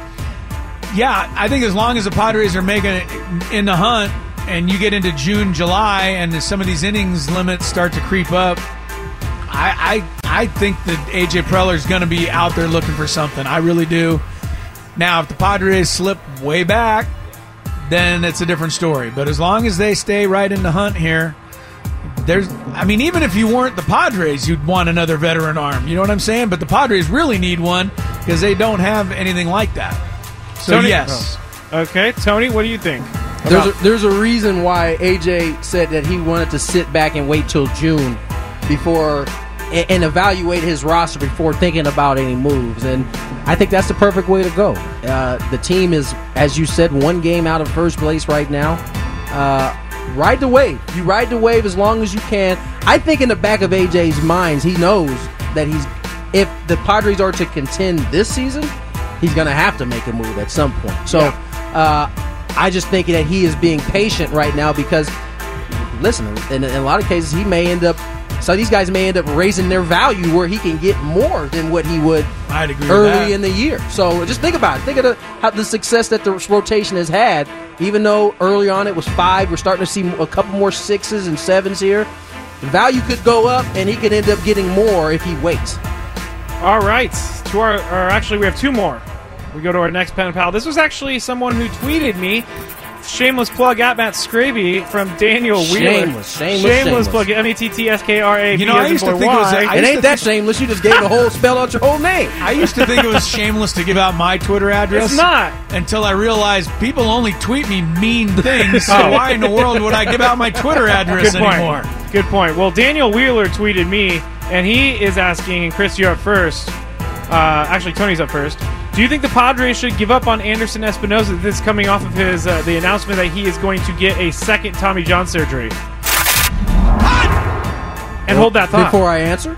yeah, I think as long as the Padres are making it in the hunt and you get into June, July, and some of these innings limits start to creep up, I think that A.J. Preller's going to be out there looking for something. I really do. Now, if the Padres slip way back, then it's a different story. But as long as they stay right in the hunt here, even if you weren't the Padres, you'd want another veteran arm. You know what I'm saying? But the Padres really need one because they don't have anything like that. So, Tony, yes. Okay, Tony, what do you think? There's a reason why AJ said that he wanted to sit back and wait till June before and evaluate his roster before thinking about any moves, and I think that's the perfect way to go. The team is, as you said, one game out of first place right now. Ride the wave. You ride the wave as long as you can. I think in the back of AJ's mind, he knows that if the Padres are to contend this season, he's going to have to make a move at some point. So I just think that he is being patient right now because, listen, in a lot of cases, he may end up So these guys may end up raising their value where he can get more than what he would I'd agree with early that. in the year. So just think about it. Think of how the success that the rotation has had. Even though early on it was 5, we're starting to see a couple more 6s and 7s here. The value could go up, and he could end up getting more if he waits. All right. Actually, we have 2 more. We go to our next pen pal. This was actually someone who tweeted me. Shameless plug at Matt Scraby from Daniel Wheeler. Shameless plug. METTSKRAB. You know, I used to think it was. It ain't that shameless. You just gave the whole spell out your whole name. I used to think it was shameless to give out my Twitter address. It's not. Until I realized people only tweet me mean things. So why in the world would I give out my Twitter address anymore? Good point. Well, Daniel Wheeler tweeted me, and he is asking, and Chris, you're up first. Actually, Tony's up first. Do you think the Padres should give up on Anderson Espinosa? This is coming off of his the announcement that he is going to get a second Tommy John surgery. And hold that thought. Before I answer,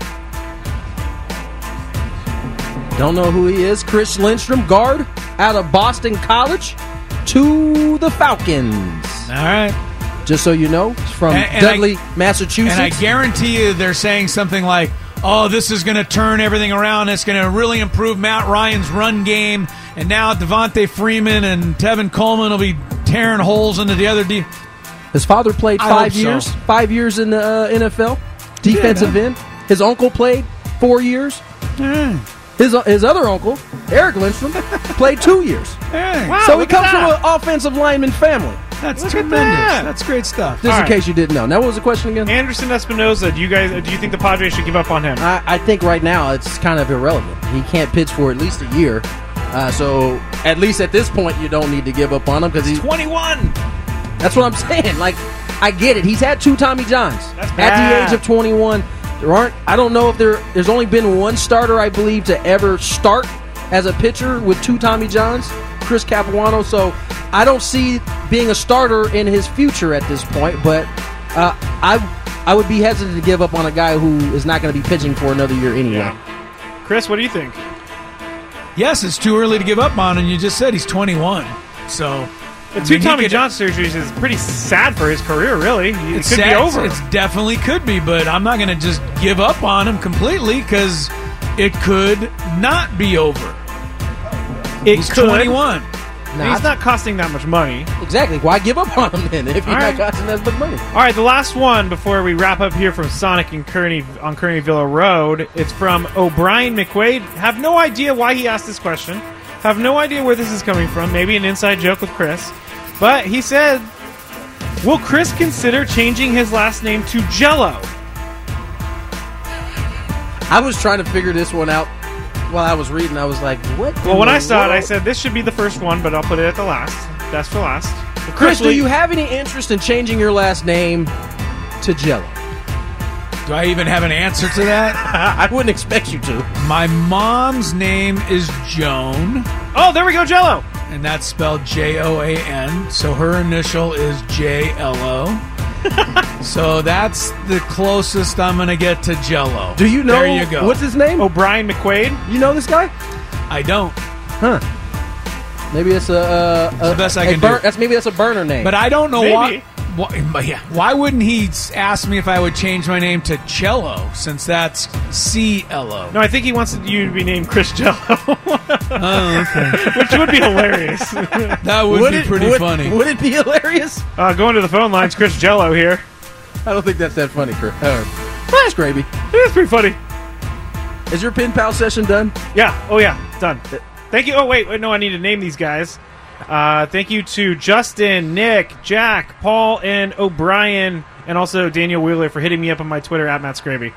don't know who he is. Chris Lindstrom, guard out of Boston College to the Falcons. All right. Just so you know, it's from Dudley, Massachusetts. And I guarantee you they're saying something like, oh, this is going to turn everything around. It's going to really improve Matt Ryan's run game. And now Devontae Freeman and Tevin Coleman will be tearing holes into the other deep. His father played 5 years. So. 5 years in the NFL. Defensive end. His uncle played 4 years. His other uncle, Eric Lindstrom, played 2 years. Wow, so he comes from an offensive lineman family. That's tremendous. That's great stuff. Just in case you didn't know. Now, what was the question again? Anderson Espinosa, do you think the Padres should give up on him? I think right now it's kind of irrelevant. He can't pitch for at least a year. So at least at this point, you don't need to give up on him because he's 21. That's what I'm saying. Like, I get it. He's had 2 Tommy Johns at the age of 21. I don't know if there's only been one starter, I believe, to ever start as a pitcher with 2 Tommy Johns, Chris Capuano. So I don't see being a starter in his future at this point, but I would be hesitant to give up on a guy who is not going to be pitching for another year anyway. Yeah. Chris, what do you think? Yes, it's too early to give up on him. You just said he's 21. So the 2 Tommy John surgeries is pretty sad for his career, really. It could be over. It definitely could be, but I'm not going to just give up on him completely because it could not be over. He's 21. He's not costing that much money. Exactly. Why give up on him then if he's not costing that much money? All right, the last one before we wrap up here from Sonic and on Kearney Villa Road. It's from O'Brien McQuaid. Have no idea why he asked this question. Have no idea where this is coming from. Maybe an inside joke with Chris. But he said, will Chris consider changing his last name to Jello? I was trying to figure this one out while I was reading. I was like, what? Well, when I saw it, I said, this should be the first one, but I'll put it at the last. Best for last. Chris, do you have any interest in changing your last name to Jello? Do I even have an answer to that? I wouldn't expect you to. My mom's name is Joan. Oh, there we go, Jello. And that's spelled Joan. So her initial is JLO. So that's the closest I'm going to get to Jello. Do you know? There you go. What's his name? O'Brien McQuaid. You know this guy? I don't. Huh. Maybe it's the best I can do. Maybe that's a burner name. But I don't know why. Why wouldn't he ask me if I would change my name to Cello, since that's CLO? No, I think he wants you to be named Chris Jello. Oh, okay. Which would be hilarious. That would be pretty funny. Would it be hilarious? Going to the phone lines, Chris Jello here. I don't think that's that funny, Chris. That's Gravy. It is pretty funny. Is your pen pal session done? Yeah. Oh, yeah. Done. Thank you. Oh, wait. No, I need to name these guys. Thank you to Justin, Nick, Jack, Paul, and O'Brien, and also Daniel Wheeler for hitting me up on my Twitter at Matt Scraby.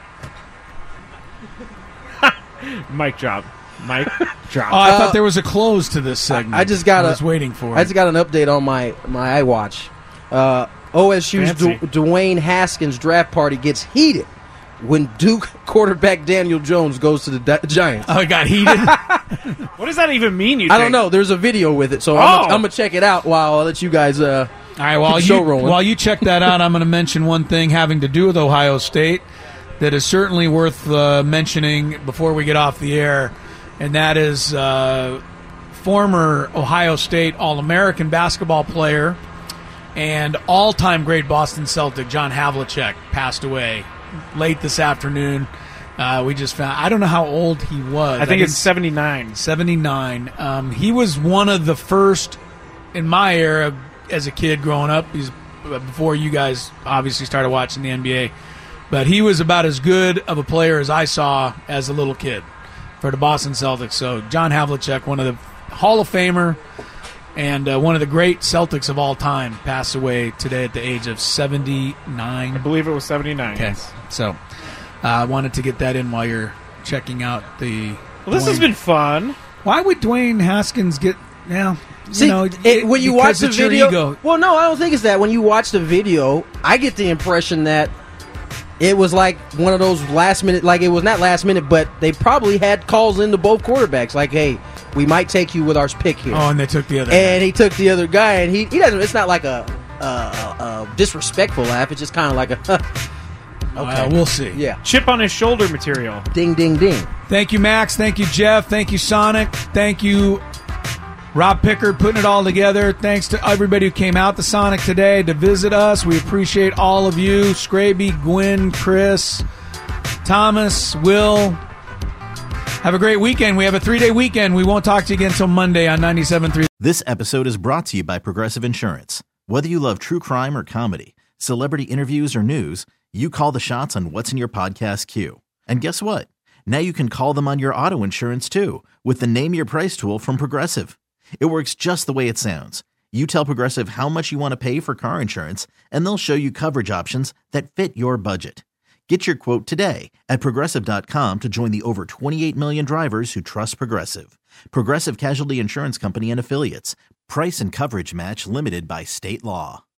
Mic drop. Mic drop. Oh, I thought there was a close to this segment. I was waiting for it. I just got an update on my iWatch. OSU's Dwayne Haskins draft party gets heated when Duke quarterback Daniel Jones goes to the Giants. Oh, it got heated? What does that even mean, I don't know. There's a video with it, so I'm going to check it out while I let you guys all right, while you check that out, I'm going to mention one thing having to do with Ohio State that is certainly worth mentioning before we get off the air, and that is former Ohio State All-American basketball player and all-time great Boston Celtic John Havlicek passed away late this afternoon. We just found, I don't know how old he was. I think it's 79. 79. He was one of the first in my era as a kid growing up. He's before you guys obviously started watching the NBA. But he was about as good of a player as I saw as a little kid for the Boston Celtics. So John Havlicek, one of the Hall of Famer and one of the great Celtics of all time, passed away today at the age of 79. I believe it was 79. Okay, so I wanted to get that in while you're checking out the... Well, this has been fun. Why would Dwayne Haskins get... Now, See, when you watch the video... Ego. Well, no, I don't think it's that. When you watch the video, I get the impression that it was like one of those last minute, like it was not last minute, but they probably had calls into both quarterbacks, like, hey, we might take you with our pick here. Oh, and they took the other and guy. He took the other guy, and he doesn't, it's not like a disrespectful laugh, it's just kind of like a, okay. We'll see. Yeah. Chip on his shoulder material. Ding, ding, ding. Thank you, Max. Thank you, Jeff. Thank you, Sonic. Thank you, Rob Pickard, putting it all together. Thanks to everybody who came out to Sonic today to visit us. We appreciate all of you. Scraby, Gwen, Chris, Thomas, Will. Have a great weekend. We have a 3-day weekend. We won't talk to you again until Monday on 97.3. This episode is brought to you by Progressive Insurance. Whether you love true crime or comedy, celebrity interviews or news, you call the shots on what's in your podcast queue. And guess what? Now you can call them on your auto insurance too with the Name Your Price tool from Progressive. It works just the way it sounds. You tell Progressive how much you want to pay for car insurance, and they'll show you coverage options that fit your budget. Get your quote today at Progressive.com to join the over 28 million drivers who trust Progressive. Progressive Casualty Insurance Company and Affiliates. Price and coverage match limited by state law.